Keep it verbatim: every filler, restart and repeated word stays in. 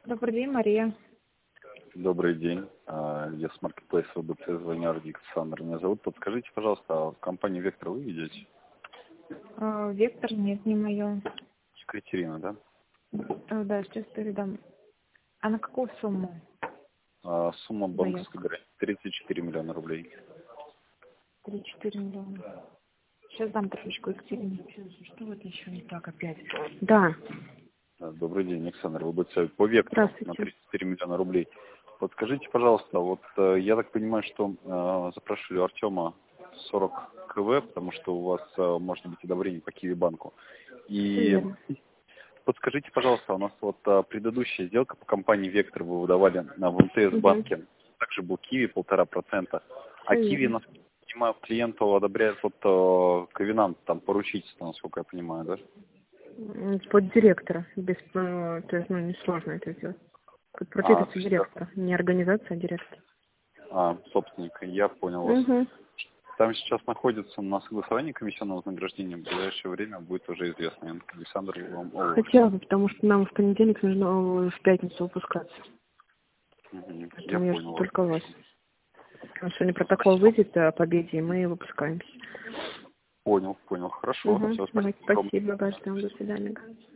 Добрый день, Мария. Добрый день. А, Я с маркетплейса ВБЦ, звоню Александр. Меня зовут. Подскажите, пожалуйста, а в компании «Вектор» вы ведете? А, Вектор, нет, не мое. Екатерина, да? А, Да, сейчас передам. А на какую сумму? А, Сумма банковской Заявка. гарантии тридцать четыре миллиона рублей. три-четыре миллиона. Сейчас дам трошечку Екатерине. Что вот еще не так опять? Да, Да, Добрый день, Александр. ВБЦ по «Вектору» на здравствуйте. тридцать четыре миллиона рублей. Подскажите, пожалуйста, вот э, я так понимаю, что э, запрашивали у Артема сорок кв, потому что у вас э, может быть одобрение по Киви банку. Все И верно. подскажите, пожалуйста, у нас вот а, предыдущая сделка по компании «Вектор» вы выдавали на в Угу. МТС-банке. Также был Киви полтора процента. А Все Киви, верно. насколько я понимаю, клиенту одобряет вот э, ковенант, там поручительство, насколько я понимаю, да? М, Под директора. Без, э, то есть, ну, несложно это сделать. Под А, то поручительство есть, э, директора. Не организация, а директор. а, собственника, я понял вас. Угу. Там сейчас находится на согласовании комиссионного вознаграждения. В ближайшее время будет уже известно. Александр вам Хотела Оловский. бы, потому что нам в понедельник нужно э, в пятницу выпускаться. Мгм, я Поэтому я жду понял вас. только вас. А сегодня Хорошо, протокол спасибо. выйдет о победе, и мы выпускаемся. Понял, понял. Хорошо. Угу. Все, Давайте, спасибо огромное. спасибо, ждем, до свидания.